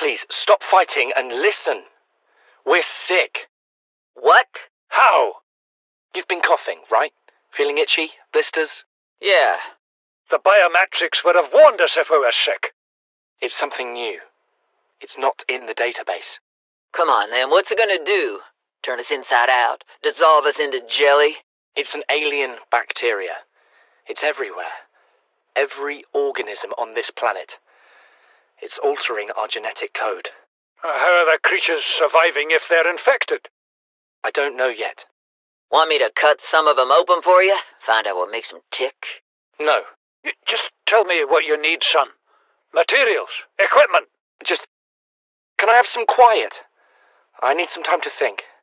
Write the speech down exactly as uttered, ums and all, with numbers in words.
Please, stop fighting and listen. We're sick. What? How? You've been coughing, right? Feeling itchy? Blisters? Yeah. The biometrics would have warned us if we were sick. It's something new. It's not in the database. Come on, then. What's it gonna do? Turn us inside out? Dissolve us into jelly? It's an alien bacteria. It's everywhere. Every organism on this planet. It's altering our genetic code. Uh, How are the creatures surviving if they're infected? I don't know yet. Want me to cut some of them open for you? Find out what makes them tick? No. Y- Just tell me what you need, son. Materials, equipment. Just... Can I have some quiet? I need some time to think.